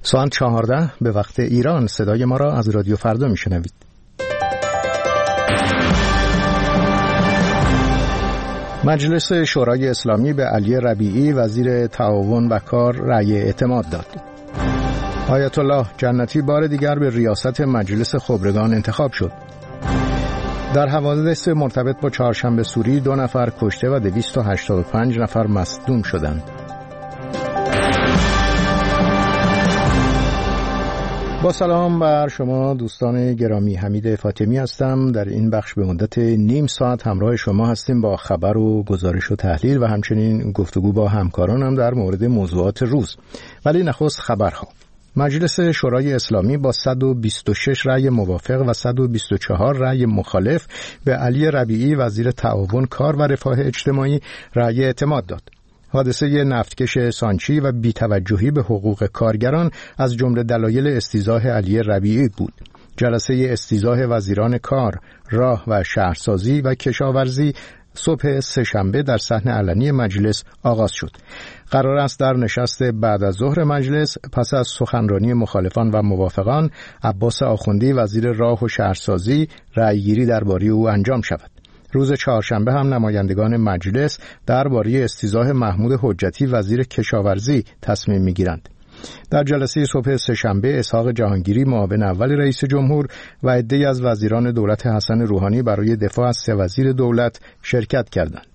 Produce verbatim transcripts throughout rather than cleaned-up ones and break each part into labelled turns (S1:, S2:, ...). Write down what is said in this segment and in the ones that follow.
S1: ساعت چهارده به وقت ایران صدای ما را از رادیو فردا میشنوید. مجلس شورای اسلامی به علی ربیعی وزیر تعاون و کار رأی اعتماد داد. آیت الله جنتی بار دیگر به ریاست مجلس خبرگان انتخاب شد. در حوادث مرتبط با چهارشنبه سوری دو نفر کشته و دویست و هشتاد و پنج نفر مصدوم شدند. با سلام بر شما دوستان گرامی، حمید فاطمی هستم. در این بخش به مدت نیم ساعت همراه شما هستیم با خبر و گزارش و تحلیل و همچنین گفتگو با همکارانم در مورد موضوعات روز. ولی نخست خبرها. مجلس شورای اسلامی با صد و بیست و شش رأی موافق و صد و بیست و چهار رأی مخالف به علی ربیعی وزیر تعاون کار و رفاه اجتماعی رأی اعتماد داد. حادثه نفتکش سانچی و بی‌توجهی به حقوق کارگران از جمله دلایل استیضاح علی ربیعی بود. جلسه استیضاح وزیران کار، راه و شهرسازی و کشاورزی صبح سه‌شنبه در صحن علنی مجلس آغاز شد. قرار است در نشست بعد از ظهر مجلس پس از سخنرانی مخالفان و موافقان عباس آخوندی وزیر راه و شهرسازی رأیگیری درباره او انجام شود. روز چهارشنبه هم نمایندگان مجلس درباره استیضاح محمود حجتی وزیر کشاورزی تصمیم می‌گیرند. در جلسه صبح سه‌شنبه اسحاق جهانگیری معاون اول رئیس جمهور و عده‌ای از وزیران دولت حسن روحانی برای دفاع از سه وزیر دولت شرکت کردند.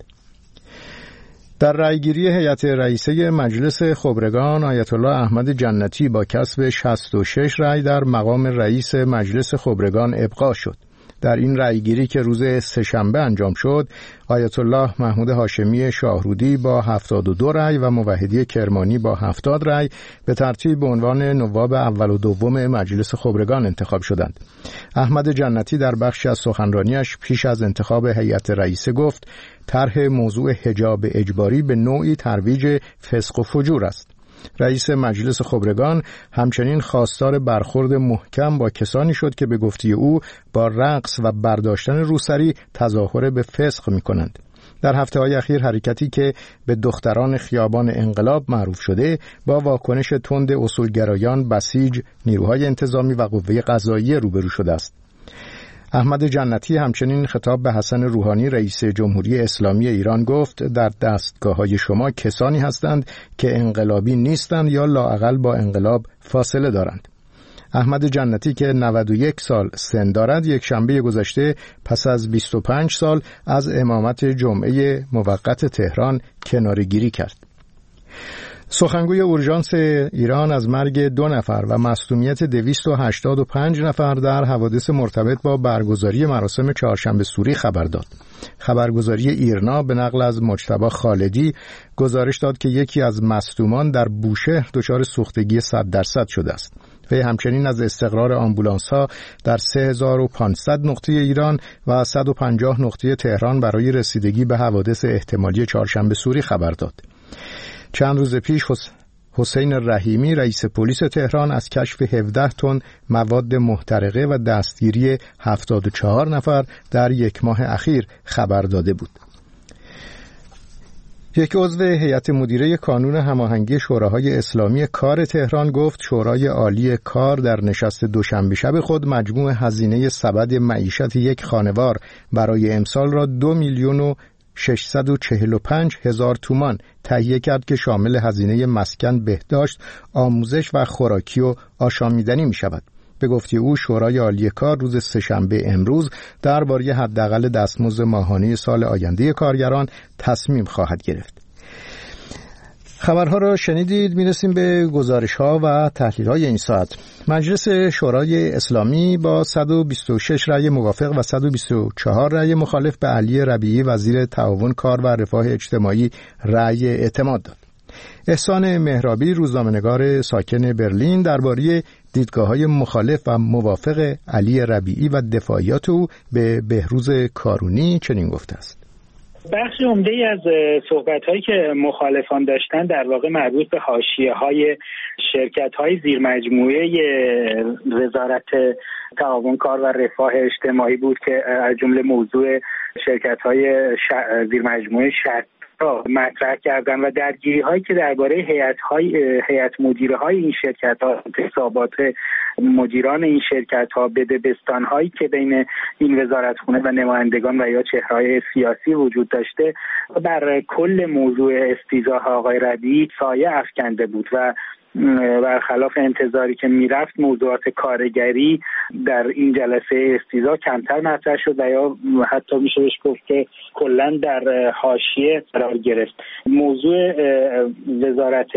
S1: در رأیگیری هیئت رئیسه مجلس خبرگان آیت الله احمد جنتی با کسب شصت و شش رأی در مقام رئیس مجلس خبرگان ابقا شد. در این رأیگیری که روز سه‌شنبه انجام شد، آیت الله محمود هاشمی شاهرودی با هفتاد و دو رأی و موحدی کرمانی با هفتاد رأی به ترتیب به عنوان نواب اول و دوم مجلس خبرگان انتخاب شدند. احمد جنتی در بخشی از سخنرانیش پیش از انتخاب هیئت رئیسه گفت طرح موضوع حجاب اجباری به نوعی ترویج فسق و فجور است. رئیس مجلس خبرگان همچنین خواستار برخورد محکم با کسانی شد که به گفته او با رقص و برداشتن روسری تظاهر به فسق می کنند. در هفته های اخیر حرکتی که به دختران خیابان انقلاب معروف شده با واکنش تند اصولگرایان، بسیج، نیروهای انتظامی و قوه قضاییه روبرو شده است. احمد جنتی همچنین خطاب به حسن روحانی رئیس جمهوری اسلامی ایران گفت در دستگاه‌های شما کسانی هستند که انقلابی نیستند یا لااقل با انقلاب فاصله دارند. احمد جنتی که نود و یک سال سن دارد یک شنبه گذشته پس از بیست و پنج سال از امامت جمعه موقت تهران کناره‌گیری کرد. سخنگوی اورژانس ایران از مرگ دو نفر و مصدومیت دویست و هشتاد و پنج نفر در حوادث مرتبط با برگزاری مراسم چهارشنبه سوری خبر داد. خبرگزاری ایرنا به نقل از مجتبی خالدی گزارش داد که یکی از مصدومان در بوشهر دچار سوختگی صد درصد شده است. وی همچنین از استقرار آمبولانس‌ها در سه هزار و پانصد نقطه ایران و صد و پنجاه نقطه تهران برای رسیدگی به حوادث احتمالی چهارشنبه سوری خبر داد. چند روز پیش حسین رحیمی رئیس پلیس تهران از کشف هفده تن مواد محترقه و دستگیری هفتاد و چهار نفر در یک ماه اخیر خبر داده بود. یک عضو هیئت مدیره کانون هماهنگی شوراهای اسلامی کار تهران گفت شورای عالی کار در نشست دوشنبه شب خود مجموع هزینه سبد معیشت یک خانوار برای امسال را دو میلیون و ششصد و چهل و پنج هزار تومان تهیه کرد که شامل هزینه مسکن، بهداشت، آموزش و خوراکی و آشامیدنی می شود. به گفته او شورای عالی کار روز سه‌شنبه امروز درباره حداقل دستمزد ماهانه سال آینده کارگران تصمیم خواهد گرفت. خبرها را شنیدید. میرسیم به گزارش‌ها و تحلیل‌های این ساعت. مجلس شورای اسلامی با صد و بیست و شش رأی موافق و صد و بیست و چهار رأی مخالف به علی ربیعی وزیر تعاون کار و رفاه اجتماعی رأی اعتماد داد. احسان مهرابی روزنامه‌نگار ساکن برلین درباره دیدگاه‌های مخالف و موافق علی ربیعی و دفاعیات او به بهروز کارونی چنین گفته است:
S2: بخش عمده‌ای از صحبت‌هایی که مخالفان داشتن در واقع مربوط به حاشیه‌های شرکت‌های زیر مجموعه وزارت تعاون کار و رفاه اجتماعی بود که از جمله موضوع شرکت‌های زیر مجموعه شرط را مطرح کردن و درگیری هایی که درباره هیئت های هیئت مدیره های این شرکت ها، حسابات مدیران این شرکت ها، بدبستان هایی که بین این وزارتخونه و نمایندگان و یا چهره‌های سیاسی وجود داشته بر کل موضوع استیضاح آقای ربیعی سایه افکنده بود و برخلاف انتظاری که میرفت موضوعات کارگری در این جلسه استیضاح کمتر مطرح شد و یا حتی میشه بهش گفت که کلا در حاشیه قرار گرفت. موضوع وزارت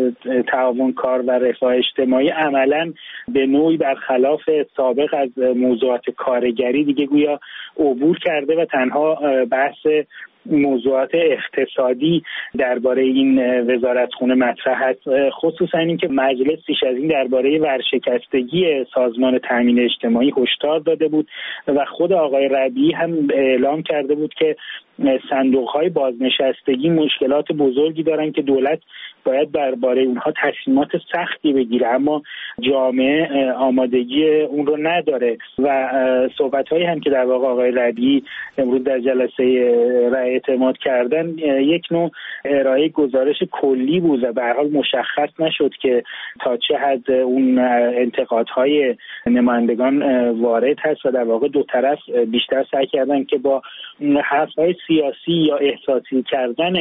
S2: تعاون کار و رفاه اجتماعی عملا به نوعی برخلاف سابق از موضوعات کارگری دیگه گویا عبور کرده و تنها بحث موضوعات اقتصادی درباره این وزارتخونه مطرح است، خصوصا اینکه مجلس پیش از این درباره ورشکستگی سازمان تامین اجتماعی هشدار داده بود و خود آقای ربیعی هم اعلام کرده بود که صندوق‌های بازنشستگی مشکلات بزرگی دارن که دولت باید درباره اونها تصمیمات سختی بگیره، اما جامعه آمادگی اون رو نداره و صحبت‌هایی هم که در واقع آقای ربیعی امروز در جلسه رأی اعتماد کردن یک نوع ارائه گزارش کلی بود و به هر حال مشخص نشد که تا چه حد اون انتقادهای نمایندگان وارد هست و در واقع دو طرف بیشتر سعی کردن که با حرف‌های سیاسی یا احساسی کردن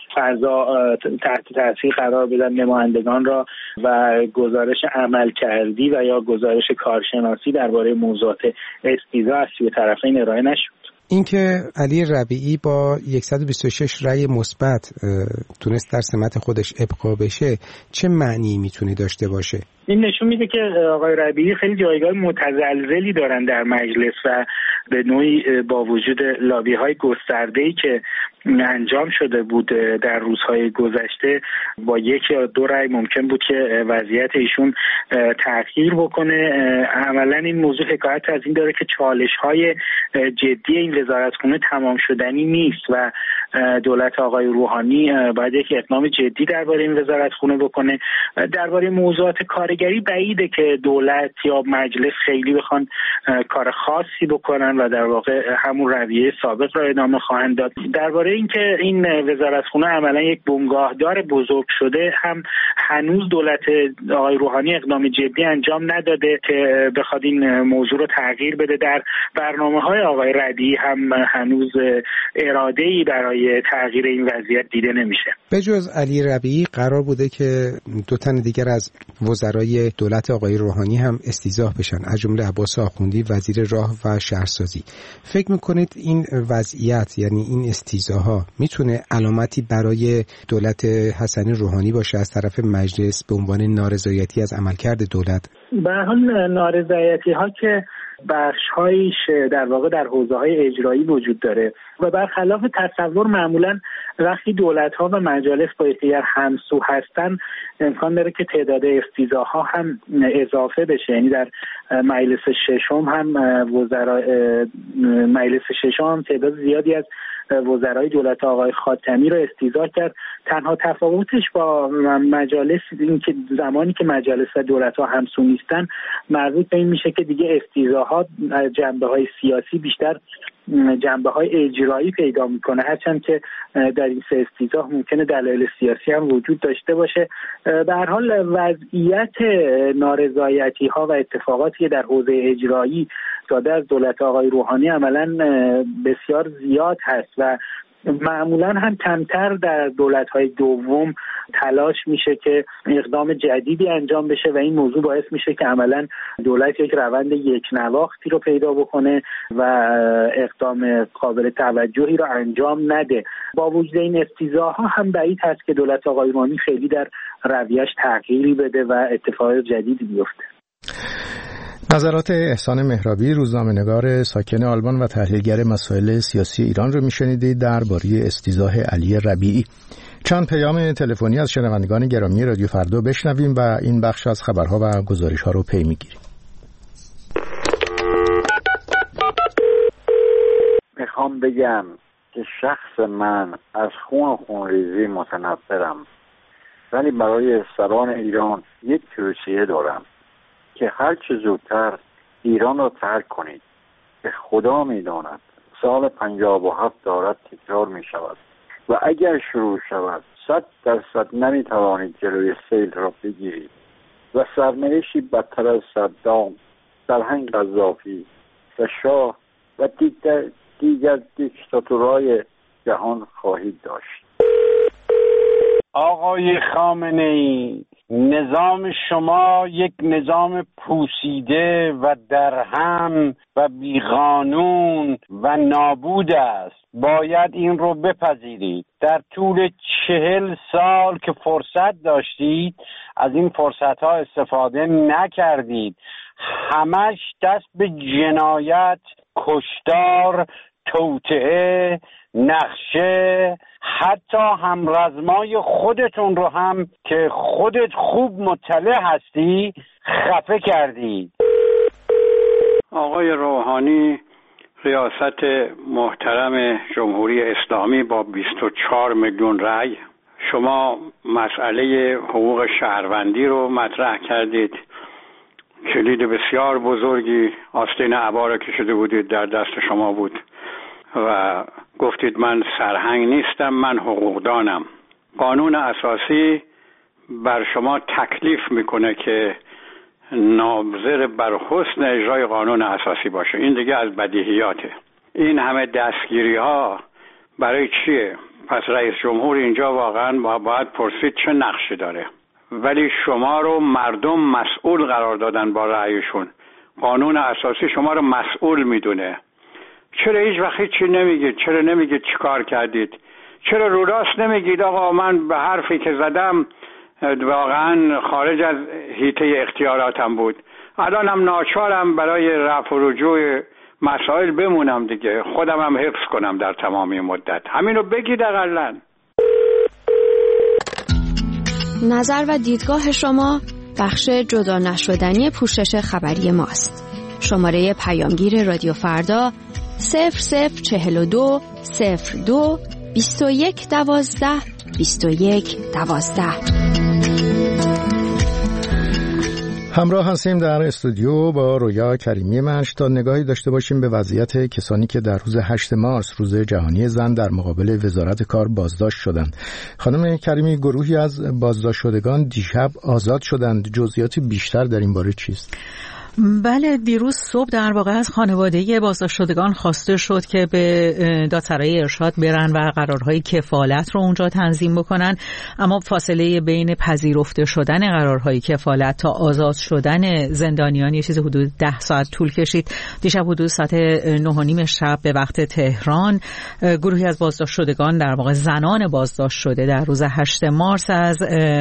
S2: فضا تحت تاثیر قرار بدن نمایندگان را و گزارش عمل کردی و یا گزارش کارشناسی درباره موضوعات استیضاح از سوی طرفین ارائه نشد.
S3: اینکه علی ربیعی با صد و بیست و شش رأی مثبت تونست در سمت خودش ابقا بشه چه معنی میتونه داشته باشه؟
S2: این نشون میده که آقای ربیعی خیلی جایگاه متزلزلی دارن در مجلس و به نوعی با وجود لابی‌های گسترده‌ای که انجام شده بود در روزهای گذشته با یک یا دو رأی ممکن بود که وضعیت ایشون تغییر بکنه. عملاً این موضوع حکایت از این داره که چالش‌های جدی این وزارتخونه تمام شدنی نیست و دولت آقای روحانی باید یک اقدام جدی درباره این وزارتخونه بکنه. درباره موضوعات کارگری بعیده که دولت یا مجلس خیلی بخوان کار خاصی بکنن و در واقع همون رویه سابق را ادامه خواهند داد. درباره اینکه این وزارتخونه عملا یک بنگاهدار بزرگ شده هم هنوز دولت آقای روحانی اقدام جدی انجام نداده که بخواد این موضوع رو تغییر بده. در برنامه‌های آقای ربیعی هم هنوز اراده‌ای برای تغییر این وضعیت دیده نمیشه.
S3: به جز علی ربیعی قرار بوده که دو تن دیگر از وزرای دولت آقای روحانی هم استیضاح بشن، از جمله عباس آخوندی وزیر راه و شهرسازی. فکر میکنید این وضعیت یعنی این استیضاح‌ها میتونه علامتی برای دولت حسن روحانی باشه از طرف مجلس به عنوان نارضایتی از عملکرد دولت؟
S2: به هر حال نارضایتی‌ها که بخش‌هایش در واقع در حوزه‌های اجرایی وجود داره و برخلاف تصور معمولاً وقتی دولت‌ها و مجالس با یکدیگر همسو هستن امکان داره که تعداد استیضاح‌ها هم اضافه بشه. یعنی در مجلس ششم هم وزرای مجلس ششم هم تعداد زیادی از وزرای دولت آقای خاتمی رو استیضاح کرد. تنها تفاوتش با مجالس این که زمانی که مجالس و دولت‌ها همسو نیستن مربوط به این میشه که دیگه استیضاحات جنبه‌های سیاسی بیشتر جنبه‌های اجرایی پیدا میکنه، هرچند که در این سه استیضاح ممکنه دلایل سیاسی هم وجود داشته باشه. به هر حال وضعیت نارضایتی‌ها و اتفاقاتی که در حوزه اجرایی داده از دولت آقای روحانی عملاً بسیار زیاد هست و معمولاً هم کمتر در دولت‌های دوم تلاش میشه که اقدام جدیدی انجام بشه و این موضوع باعث میشه که عملاً دولت یک روند یک نواختی رو پیدا بکنه و اقدام قابل توجهی رو انجام نده. با وجود این استیضاح‌ها هم بعید هست که دولت آقای روحانی خیلی در رویه‌اش تغییری بده و اتفاقات جدیدی بیفته.
S1: نظرات احسان مهرابی، روزنامه‌نگار ساکن آلمان و تحلیلگر مسائل سیاسی ایران رو میشنیدید درباره استیضاح علی ربیعی. چند پیام تلفنی از شنوندگان گرامی رادیو فردا بشنویم و این بخش از خبرها و گزارش‌ها رو پی میگیریم.
S4: میخوام بگم که شخص من از خون و خونریزی متنفرم، ولی برای سران ایران یک توصیه دارم که هر چه زودتر ایران را ترک کنید که خدا میداند سال پنجاه و هفت دارد تکرار می شود و اگر شروع شود صد درصد نمیتوانید جلوی سیل را بگیرید و سرنوشتی بدتر از صدام، سرهنگ قذافی و شاه و دیگر, دیگر دیکتاتورهای جهان خواهید داشت.
S5: آقای خامنه‌ای، نظام شما یک نظام پوسیده و درهم و بیقانون و نابود است. باید این رو بپذیرید. در طول چهل سال که فرصت داشتید از این فرصت ها استفاده نکردید. همش دست به جنایت، کشتار، توطئه، نقشه، حتی همرزمای خودتون رو هم که خودت خوب مطلع هستی خفه کردی.
S6: آقای روحانی ریاست محترم جمهوری اسلامی با بیست و چهار میلیون رأی، شما مسئله حقوق شهروندی رو مطرح کردید. کلید بسیار بزرگی آستین عبا را کشیده بودید، در دست شما بود و گفتید من سرهنگ نیستم، من حقوقدانم. قانون اساسی بر شما تکلیف میکنه که ناظر بر حسن اجرای قانون اساسی باشه. این دیگه از بدیهیاته. این همه دستگیری ها برای چیه؟ پس رئیس جمهور اینجا واقعا باید پرسید چه نقشی داره. ولی شما رو مردم مسئول قرار دادن با رأیشون. قانون اساسی شما رو مسئول میدونه. چرا هیچ وقت چی نمیگید؟ چرا نمیگید چی کار کردید؟ چرا رو راست نمیگید آقا من به حرفی که زدم واقعا خارج از حیطه اختیاراتم بود، الانم ناچارم برای رفع و رجوع مسائل بمونم دیگه، خودم هم حفظ کنم در تمامی مدت. همین رو بگید اقلن.
S7: نظر و دیدگاه شما بخش جدا نشدنی پوشش خبری ماست. شماره پیامگیر رادیو فردا صفر صفر چهل و دو صفر دو بیست و یک دوازده بیست و یک دوازده.
S1: همراه هستیم در استودیو با رویا کریمی منش تا نگاهی داشته باشیم به وضعیت کسانی که در روز هشتم مارس روز جهانی زن در مقابل وزارت کار بازداشت شدند. خانم کریمی، گروهی از بازداشت شدگان دیشب آزاد شدند. جزئیات بیشتر در این باره چیست؟
S8: بله، دیروز صبح در واقع از خانواده بازداشت شدگان خواسته شد که به دادسرای ارشاد برن و قرارهای کفالت رو اونجا تنظیم بکنن، اما فاصله بین پذیرفته شدن قرارهای کفالت تا آزاد شدن زندانیان یه چیز حدود ده ساعت طول کشید. دیشب حدود ساعت نه و نیم شب به وقت تهران گروهی از بازداشت شدگان، در واقع زنان بازداشت شده در روز هشتم مارس از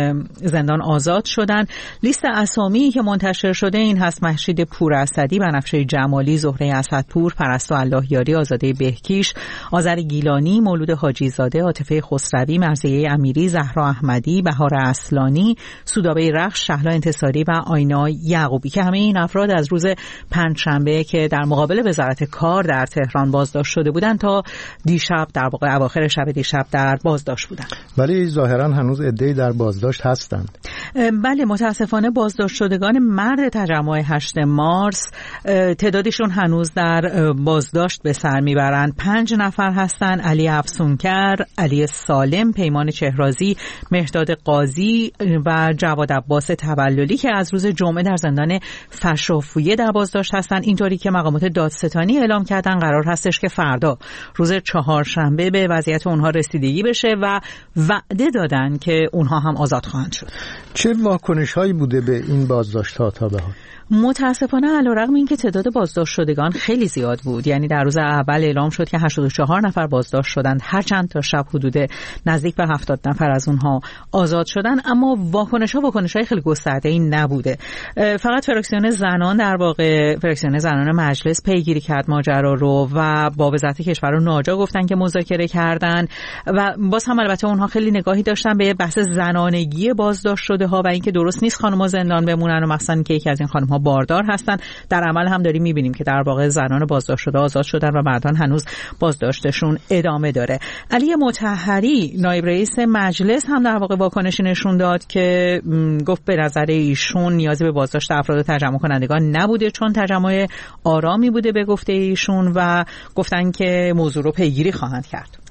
S8: زندان آزاد شدن. لیست اسامی که منتشر شده این هست: مهشید پوراسدی، بنفشه جمالی، زهره اسدپور، پرستو اللهیاری، آزاده بهکیش، آذر گیلانی، مولود حاجی زاده، عاطفه خسروی، مرضیه امیری، زهرا احمدی، بهار اصلانی، سودابه رخش، شهلا انتصاری و آینا یعقوبی که همه این افراد از روز پنجشنبه که در مقابل وزارت کار در تهران بازداشت شده بودند تا دیشب، در واقع اواخر شب دیشب، در بازداشت بودند.
S1: ولی ظاهرا هنوز عده‌ای در بازداشت هستند.
S8: بله، متاسفانه بازداشت شدگان مرد تجمع هشتم مارس تعدادشون هنوز در بازداشت به سر میبرند. پنج نفر هستن: علی افسونکر، علی سالم، پیمان چهرازی، مهرداد قاضی و جواد عباس توللی که از روز جمعه در زندان فشافویه در بازداشت هستن. اینطوری که مقامات دادستانی اعلام کردن قرار هستش که فردا روز چهارشنبه به وضعیت اونها رسیدگی بشه و وعده دادن که اونها هم آزاد خواهند شد.
S1: چه واکنش هایی بوده به این بازداشت ها تا به حال؟
S8: متاسفانه علیرغم اینکه تعداد بازداشت شدگان خیلی زیاد بود، یعنی در روز اول اعلام شد که هشتاد و چهار نفر بازداشت شدند، هر چند تا شب حدود نزدیک به هفتاد نفر از اونها آزاد شدند، اما واکنش‌ها واکنش‌های خیلی گسترده‌ای نبوده. فقط فراکسیون زنان، در واقع فراکسیون زنان مجلس پیگیری کرد ماجرا رو و با وزارت کشور و ناجا گفتن که مذاکره کردن و باز هم البته اونها خیلی نگاهی داشتن به بحث زنانگی بازداشت شده‌ها و اینکه درست نیست خانم‌ها زندان بمونن و مثلا که یکی از این خانم‌ها باردار هستن. در عمل هم داریم می‌بینیم که در واقع زنان بازداشت شده آزاد شدن و مردان هنوز بازداشتشون ادامه داره. علی مطهری، نایب رئیس مجلس، هم در واقع واکنشی نشون داد که گفت به نظر ایشون نیازی به بازداشت افراد تجمع کنندگان نبوده چون تجمع آرامی بوده به گفته ایشون و گفتن که موضوع رو پیگیری خواهند کرد.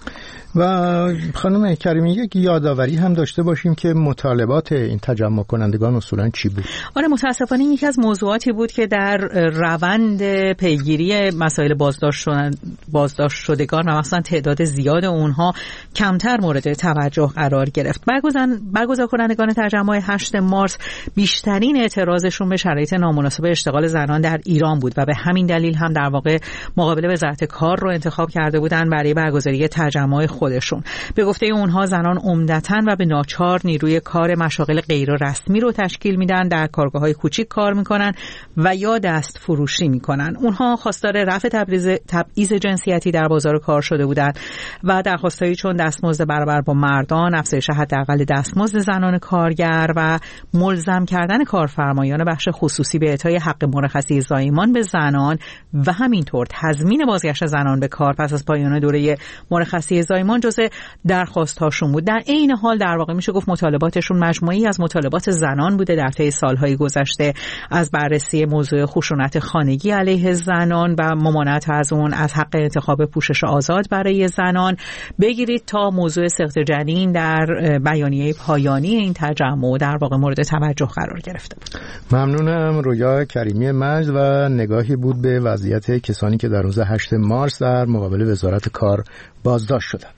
S1: و خانم کریمی یک یادآوری هم داشته باشیم که مطالبات این تجمع کنندگان اصولا چی بود؟
S8: آره متاسفانه یکی از موضوعاتی بود که در روند پیگیری مسائل بازداشت بازداشت شدگان و مثلا تعداد زیاد اونها کمتر مورد توجه قرار گرفت. برگزار کنندگان تجمع هشت مارس بیشترین اعتراضشون به شرایط نامناسب اشتغال زنان در ایران بود و به همین دلیل هم در واقع مقابل وزارت کار رو انتخاب کرده بودن برای برگزاری تجمع خودشون. به گفته اونها زنان عمدتاً و به ناچار نیروی کار مشاغل غیر رسمی رو تشکیل میدن، در کارگاه‌های کوچیک کار میکنن و یا دست فروشی میکنن. اونها خواستار رفع تبعیض جنسیتی در بازار کار شده بودند و درخواستایی چون دستمزد برابر با مردان، افزایش حداقل دستمزد زنان کارگر و ملزم کردن کارفرمایان بخش خصوصی به اعطای حق مرخصی زایمان به زنان و همینطور تضمین بازگشت زنان به کار پس از پایان دوره مرخصی زایمان جزء درخواست‌هاشون بود. در عین حال در واقع میشه گفت مطالباتشون مجموعی از مطالبات زنان بوده در طی سالهای گذشته، از بررسی موضوع خشونت خانگی علیه زنان و ممانعت از اون، از حق انتخاب پوشش آزاد برای زنان بگیرید تا موضوع سقط جنین در بیانیه پایانی این تجمع در واقع مورد توجه قرار گرفته.
S1: ممنونم. رویا کریمی مجد و نگاهی بود به وضعیت کسانی که در روز هشت مارس در مقابل وزارت کار بازداشت شدند.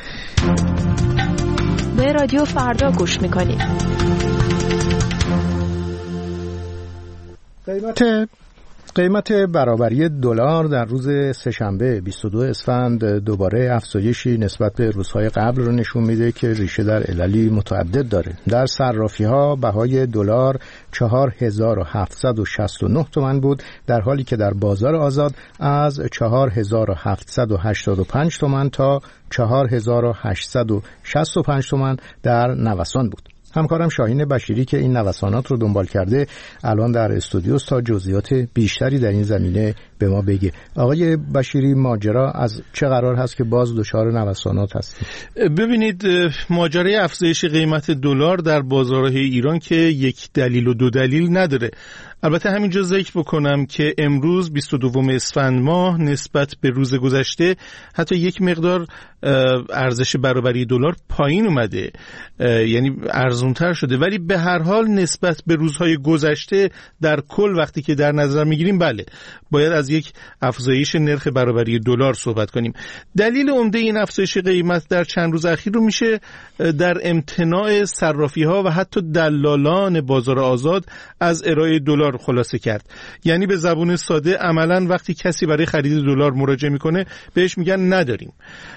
S7: به رادیو فردا گوش میکنید.
S1: قیمت قیمت برابری دلار در روز سه‌شنبه بیست و دو اسفند دوباره افزایشی نسبت به روزهای قبل رو نشون میده که ریشه در عللی متعدد داره. در صرافی‌ها بهای دلار چهار هزار و هفتصد و شصت و نه تومان بود، در حالی که در بازار آزاد از چهار هزار و هفتصد و هشتاد و پنج تومان تا چهار هزار و هشتصد و شصت و پنج تومان در نوسان بود. همکارم شاهین بشیری که این نوسانات رو دنبال کرده الان در استودیو تا جزئیات بیشتری در این زمینه به ما بگه. آقای بشیری، ماجرا از چه قرار هست که باز دچار نوسانات هستید؟
S9: ببینید، ماجرای افزایش قیمت دلار در بازارهای ایران که یک دلیل و دو دلیل نداره. البته همینجا ذکر بکنم که امروز بیست و دوم اسفند ماه نسبت به روز گذشته حتی یک مقدار ارزش برابری دلار پایین اومده، یعنی ارزونتر شده، ولی به هر حال نسبت به روزهای گذشته در کل وقتی که در نظر میگیریم بله باید از یک افزایش نرخ برابری دلار صحبت کنیم. دلیل عمده این افزایش قیمت در چند روز اخیر رو میشه در امتناع صرافی‌ها و حتی دلالان بازار آزاد از ارائه دلار خلاصه کرد. یعنی به زبون ساده عملاً وقتی کسی برای خرید دلار مراجعه میکنه بهش میگن نداریم.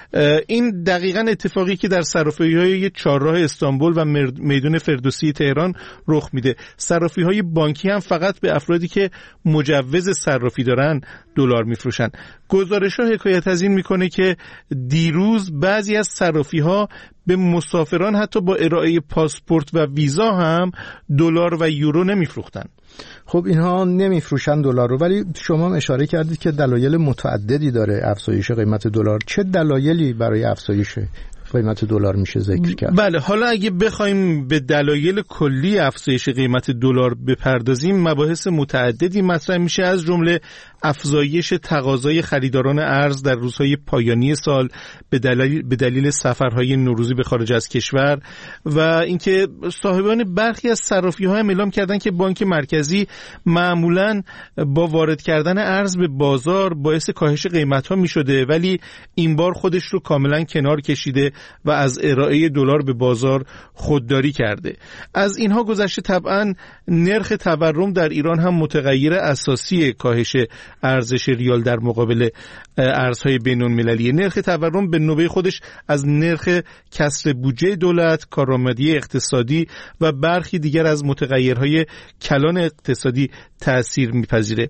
S9: این دقیقاً اتفاقی که در صرافی‌های چهارراه استانبول و میدان فردوسی تهران رخ میده. صرافی‌های بانکی هم فقط به افرادی که مجوز صرافی دارن دلار میفروشن. گزارش‌ها حکایت از این میکنه که دیروز بعضی از صرافی‌ها به مسافران حتی با ارائه پاسپورت و ویزا هم دلار و یورو نمیفروختن.
S1: خب اینها نمیفروشن دلار رو، ولی شما اشاره کردید که دلایل متعددی داره افزایش قیمت دلار. چه دلایلی برای افزایش قیمت دلار میشه ذکر کرد؟
S9: بله، حالا اگه بخوایم به دلایل کلی افزایش قیمت دلار بپردازیم، مباحث متعددی مطرح میشه، از جمله افزایش تقاضای خریداران ارز در روزهای پایانی سال به دلیل به دلیل سفرهای نوروزی به خارج از کشور و اینکه صاحبان برخی از صرافی‌ها هم اعلام کردن که بانک مرکزی معمولاً با وارد کردن ارز به بازار باعث کاهش قیمت‌ها می‌شده، ولی این بار خودش رو کاملاً کنار کشیده و از ارائه دلار به بازار خودداری کرده. از اینها گذشته طبعاً نرخ تورم در ایران هم متغیر اساسی کاهش ارزش ریال در مقابل ارزهای بین‌المللی. نرخ تورم به نوبه خودش از نرخ کسر بودجه دولت، کارآمدی اقتصادی و برخی دیگر از متغیرهای کلان اقتصادی تأثیر می‌پذیره.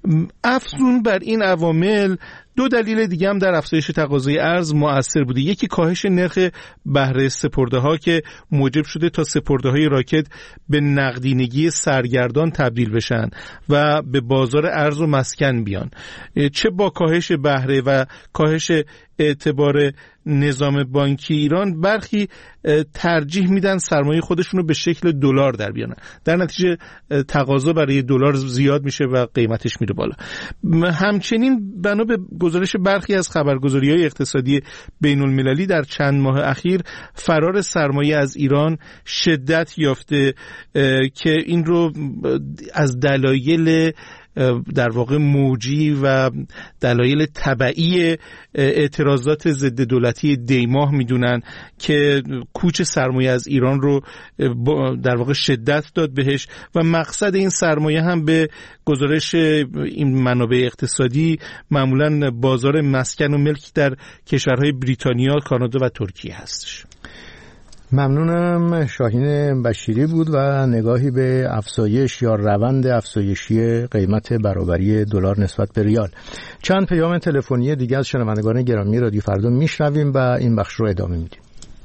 S9: افزون بر این عوامل دو دلیل دیگه هم در افزایش تقاضای ارز مؤثر بوده. یکی کاهش نرخ بهره سپرده‌ها که موجب شده تا سپرده‌های راکد به نقدینگی سرگردان تبدیل بشن و به بازار ارز و مسکن بیان. چه با کاهش بهره و کاهش اعتبار نظام بانکی ایران برخی ترجیح میدن سرمایه خودشون رو به شکل دلار در بیارن. در نتیجه تقاضا برای دلار زیاد میشه و قیمتش میره بالا. همچنین بنا به گزارش برخی از خبرگزاری‌های اقتصادی بین المللی در چند ماه اخیر فرار سرمایه از ایران شدت یافته که این رو از دلایل در واقع موجی و دلایل تبعی اعتراضات ضد دولتی دیماه میدونن که کوچ سرمایه از ایران رو در واقع شدت داد بهش و مقصد این سرمایه هم به گزارش این منابع اقتصادی معمولاً بازار مسکن و ملک در کشورهای بریتانیا، کانادا و ترکیه هستش.
S1: ممنونم. شاهین بشیری بود و نگاهی به افزایش یا روند افزایشی قیمت برابری دلار نسبت به ریال. چند پیام تلفنی دیگه از شنوندگان گرامی رادیو فردا میشنویم و این بخش رو ادامه میدیم.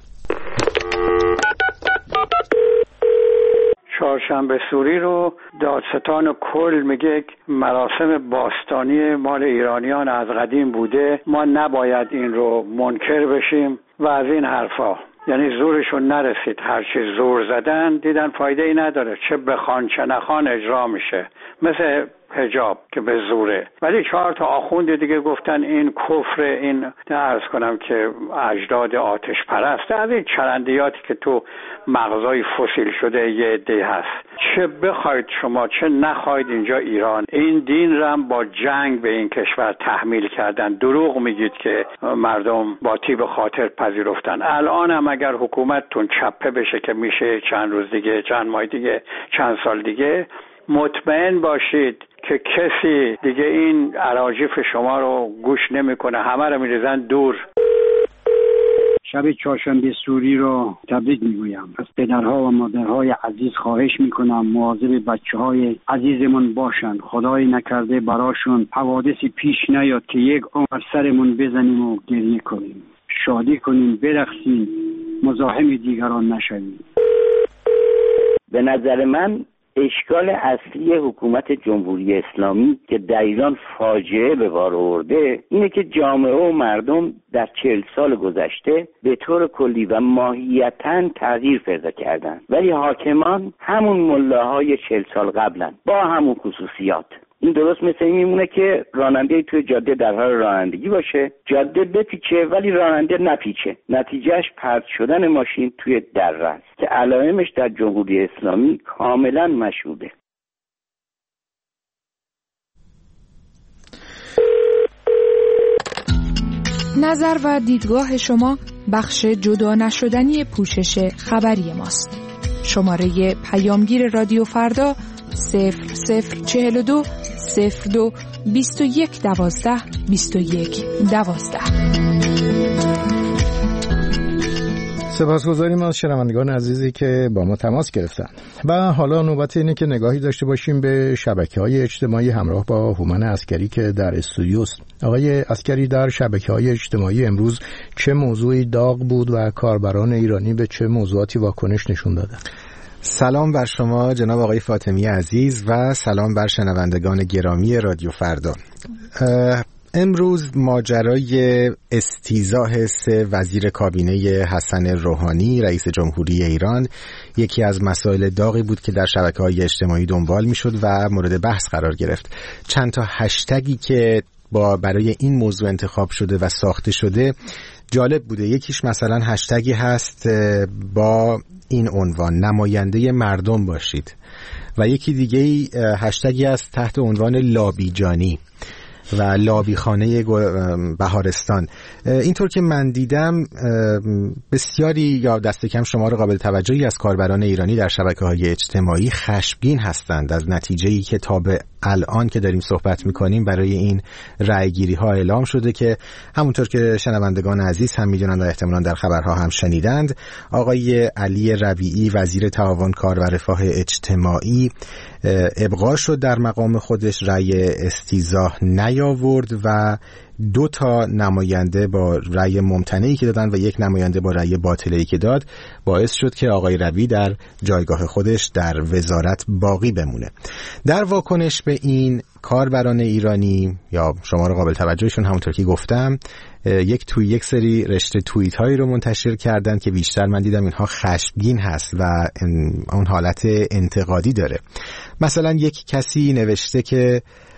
S6: چهارشنبه سوری رو دادستان کل میگه مراسم باستانی مال ایرانیان از قدیم بوده، ما نباید این رو منکر بشیم و از این حرفا. یعنی زورشون نرسید، هرچی زور زدن دیدن فایده ای نداره، چه بخوان چه نخوان اجرا میشه، مثل حجاب که به زوره. ولی چهار تا آخوند دیگه گفتن این کفر، این عرض کنم که اجداد آتش پرست، از این چرندیاتی که تو مغزای فسیل شده یه عده هست. چه بخواید شما چه نخواید اینجا ایران این دین رم با جنگ به این کشور تحمیل کردن. دروغ میگید که مردم با طیب خاطر پذیرفتن. الان هم اگر حکومتتون چپه بشه که میشه چند روز دیگه، چند ماه دیگه، چند سال دیگه، مطمئن باشید که کسی دیگه این اراجیف شما رو گوش نمیکنه، همه رو میریزن دور.
S10: شب چهارشنبه سوری رو تبریک میگویم. از پدرها و مادرهای عزیز خواهش میکنم مواظب بچه‌های عزیزمون باشن. خدای نکرده براشون حوادثی پیش نیاد که یک عمر سرمون بزنیم و گریه کنیم. شادی کنیم، برقصیم، مزاحم دیگران نشویم.
S11: به نظر من اشکال اصلی حکومت جمهوری اسلامی که در ایران فاجعه به بار آورده اینه که جامعه و مردم در چهل سال گذشته به طور کلی و ماهیتاً تغییر پیدا کردن، ولی حاکمان همون ملاهای چهل سال قبلن با همون خصوصیات. این درست مثل این میمونه که راننده توی جاده در حال رانندگی باشه، جاده بپیچه ولی راننده نپیچه، نتیجهش پرت شدن ماشین توی دره است که علائمش در جمهوری اسلامی کاملا مشهوده.
S12: نظر و دیدگاه شما بخش جدا نشدنی پوشش خبری ماست. شماره پیامگیر رادیو فردا صفر صفر چهل و دو صفر دو بیست و یک دوازده بیست و یک دوازده.
S1: سپاسگزاریم از شنوندگان عزیزی که با ما تماس گرفتن و حالا نوبت اینه که نگاهی داشته باشیم به شبکه‌های اجتماعی همراه با هومن عسکری که در استودیوست. آقای عسکری، در شبکه‌های اجتماعی امروز چه موضوعی داغ بود و کاربران ایرانی به چه موضوعاتی واکنش نشون دادن؟
S3: سلام بر شما جناب آقای فاطمی عزیز و سلام بر شنوندگان گرامی رادیو فردا. امروز ماجرای استیضاح سه وزیر کابینه حسن روحانی رئیس جمهوری ایران یکی از مسائل داغی بود که در شبکه‌های اجتماعی دنبال می‌شد و مورد بحث قرار گرفت. چند تا هشتگی که با برای این موضوع انتخاب شده و ساخته شده جالب بوده. یکیش مثلا هشتگی هست با این عنوان نماینده مردم باشید و یکی دیگه هشتگی هست تحت عنوان لابیجانی و لابیخانه بهارستان. اینطور که من دیدم بسیاری یا دست کم شمار قابل توجهی از کاربران ایرانی در شبکه‌های اجتماعی خشمگین هستند از نتیجه‌ای که تا به الان که داریم صحبت می‌کنیم برای این رأی‌گیری‌ها اعلام شده که همونطور که شنوندگان عزیز هم می‌دونند و احتمالاً در خبرها هم شنیدند، آقای علی ربیعی وزیر تعاون کار و رفاه اجتماعی ابقا شد در مقام خودش، رأی استیضاح نیاورد نیاورد و دو تا نماینده با رأی ممتنعی که دادن و یک نماینده با رأی باطله‌ای که داد باعث شد که آقای ربیعی در جایگاه خودش در وزارت باقی بمونه. در واکنش به این کاربران ایرانی یا شمار قابل توجهشون همونطور که گفتم یک توی یک سری رشته توییت هایی رو منتشر کردن که بیشتر من دیدم اینها خشمگین هست و اون حالت انتقادی داره. مثلا یک کسی نوشته که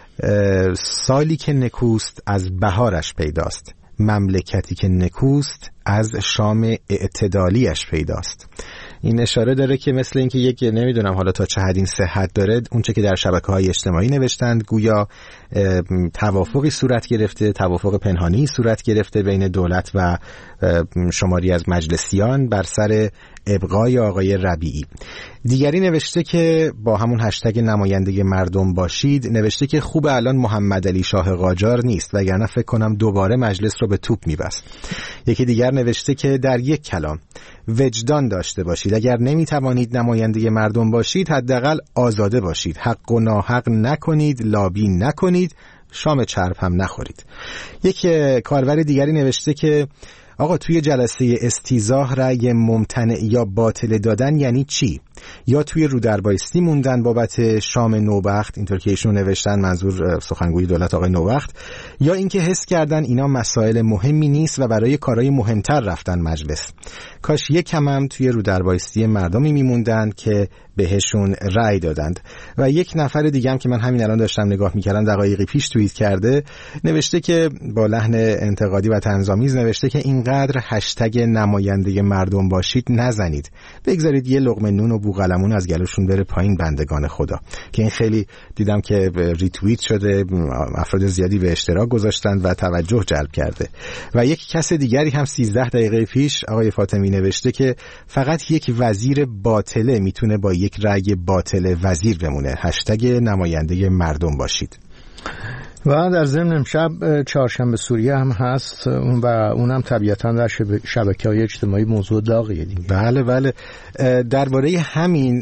S3: سالی که نکوست از بهارش پیداست، مملکتی که نکوست از شام اعتدالیش پیداست. این اشاره داره که مثل اینکه یک نمیدونم حالا تا چه حد این صحت داره اون چه که در شبکه‌های اجتماعی نوشتند گویا توافقی صورت گرفته، توافق پنهانی صورت گرفته بین دولت و شماری از مجلسیان بر سر ابقای آقای ربیعی. دیگری نوشته که با همون هشتگ نماینده مردم باشید نوشته که خوب الان محمد علی شاه قاجار نیست وگرنه فکر کنم دوباره مجلس رو به توپ میبست. یکی دیگر نوشته که در یک کلام وجدان داشته باشید، اگر نمیتوانید نماینده مردم باشید حداقل آزاده باشید، حق و ناحق نکنید، لابی نکنید، شام چرب هم نخورید. یک کاربر دیگری نوشته که آقا توی جلسه استیضاح رأی ممتنع یا باطل دادن یعنی چی؟ یا توی رو در بایستی موندن بابت شام نوبخت، اینطور که ایشون نوشتن منظور سخنگوی دولت آقای نوبخت، یا اینکه حس کردن اینا مسائل مهمی نیست و برای کارهای مهمتر رفتن مجلس. کاش یک کم هم توی رو در بایستی مردمی میموندن که بهشون رأی دادند. و یک نفر دیگه هم که من همین الان داشتم نگاه میکردم دقایقی پیش توییت کرده نوشته که با لحن انتقادی و طنزآمیز نوشته که اینقدر هشتگ نماینده مردم باشید نزنید، بگذارید یه لقمه نون و بوقلمون از گلوشون بره پایین بندگان خدا. که این خیلی دیدم که ریتوییت شده، افراد زیادی به اشتراک گذاشتن و توجه جلب کرده. و یک کس دیگری هم سیزده دقیقه پیش آقای فاطمی نوشته که فقط یک وزیر باطله میتونه با یک رأی باطل وزیر بمونه، هشتگ نماینده مردم باشید.
S1: و در ضمن امشب چهارشنبه سوریه هم هست و اونم طبیعتاً در شبکه‌های اجتماعی موضوع داغیه دیگه.
S3: بله بله. درباره همین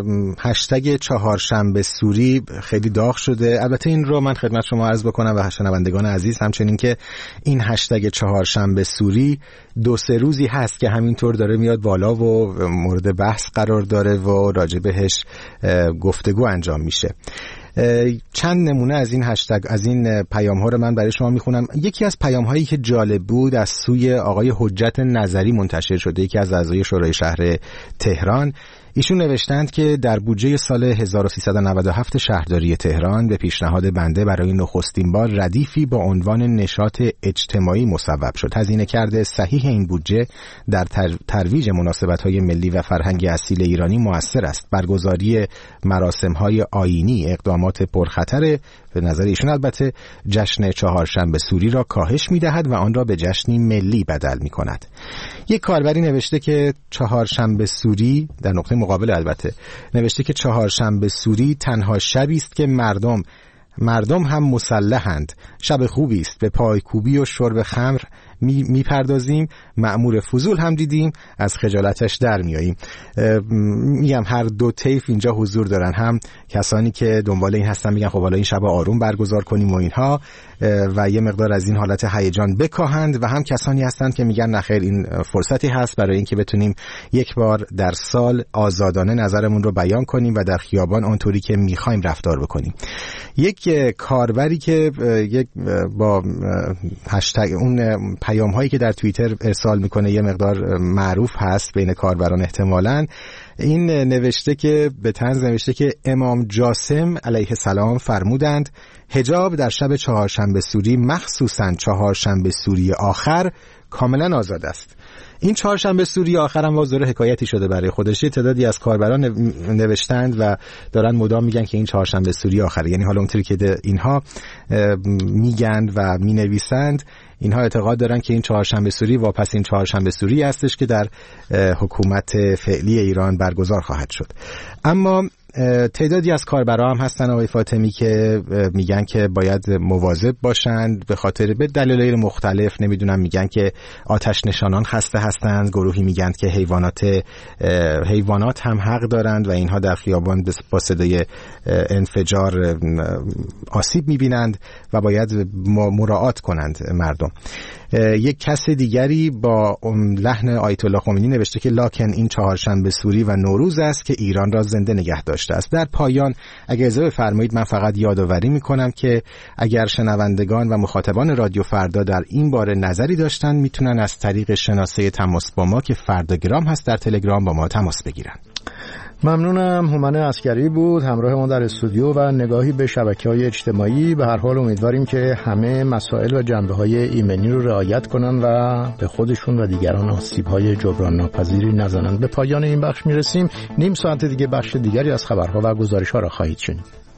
S3: هشتگ چهارشنبه سوری خیلی داغ شده. البته این رو من خدمت شما عرض بکنم و شنوندگان عزیز همچنین که این هشتگ چهارشنبه سوری دو سه روزی هست که همینطور داره میاد بالا و مورد بحث قرار داره و راجع بهش گفتگو انجام میشه. چند نمونه از این هشتگ از این پیام ها رو من برای شما میخونم. یکی از پیام هایی که جالب بود از سوی آقای حجت نظری منتشر شده، یکی از اعضای شورای شهر تهران. ایشون نوشتند که در بودجه سال هزار و سیصد و نود و هفت شهرداری تهران به پیشنهاد بنده برای نخستین بار ردیفی با عنوان نشاط اجتماعی مصوب شد. هزینه کرده صحیح این بودجه در ترویج مناسبت‌های ملی و فرهنگ اصیل ایرانی مؤثر است. برگزاری مراسم‌های آیینی اقدامات پرخطر به نظر ایشون البته جشن چهارشنبه سوری را کاهش می‌دهد و آن را به جشنی ملی بدل می‌کند. یک کاربری نوشته که چهارشنبه سوری در نقطه مقابل البته نوشته که چهارشنبه سوری تنها شبی است که مردم مردم هم مسلحند. شب خوبی است، به پایکوبی و شرب خمر می میپردازیم، مأمور فضول هم دیدیم، از خجالتش در میاییم. میگم هر دو طیف اینجا حضور دارن، هم کسانی که دنبال این هستن میگن خب حالا این شب آروم برگزار کنیم و اینها و یه مقدار از این حالت هیجان بکاهند، و هم کسانی هستند که میگن نخیر این فرصتی هست برای اینکه بتونیم یک بار در سال آزادانه نظرمون رو بیان کنیم و در خیابان آنطوری که میخوایم رفتار بکنیم. یک کاربری که یک با هشتگ اون پیام هایی که در توییتر ارسال میکنه یه مقدار معروف هست بین کاربران احتمالاً، این نوشته که به طنز نوشته که امام جاسم علیه السلام فرمودند حجاب در شب چهارشنبه سوری مخصوصاً چهارشنبه سوری آخر کاملا آزاد است. این چهارشنبه سوری آخر هم واضح حکایتی شده برای خودش. تعدادی از کاربران نوشتند و دارن مدام میگن که این چهارشنبه سوری آخره، یعنی حالا اونطوری که اینها میگن و مینویسند اینها اعتقاد دارن که این چهارشنبه سوری واپس این چهارشنبه سوری هستش که در حکومت فعلی ایران برگزار خواهد شد. اما تعدادی از کاربرا هم هستن آقای فاطمی که میگن که باید مواظب باشند به خاطر به دلایل مختلف، نمیدونم، میگن که آتش نشانان خسته هستند، گروهی میگن که حیوانات حیوانات هم حق دارند و اینها در خیابان با صدای انفجار آسیب میبینند و باید مراعات کنند مردم. یک کس دیگری با لحن آیت الله خمینی نوشته که لاکن این چهارشنبه سوری و نوروز است که ایران را زنده نگه داشته است. در پایان اگر اجازه بفرمایید من فقط یادآوری میکنم که اگر شنوندگان و مخاطبان رادیو فردا در این باره نظری داشتن میتونن از طریق شناسه تماس با ما که فرداگرام هست در تلگرام با ما تماس بگیرن.
S1: ممنونم. هومن عسکری بود همراه ما در استودیو و نگاهی به شبکه‌های اجتماعی. به هر حال امیدواریم که همه مسائل و جنبه‌های ایمنی رو رعایت کنن و به خودشون و دیگران آسیب‌های جبران ناپذیری نزنن. به پایان این بخش میرسیم. نیم ساعت دیگه بخش دیگری از خبرها و گزارش‌ها را خواهید شنید.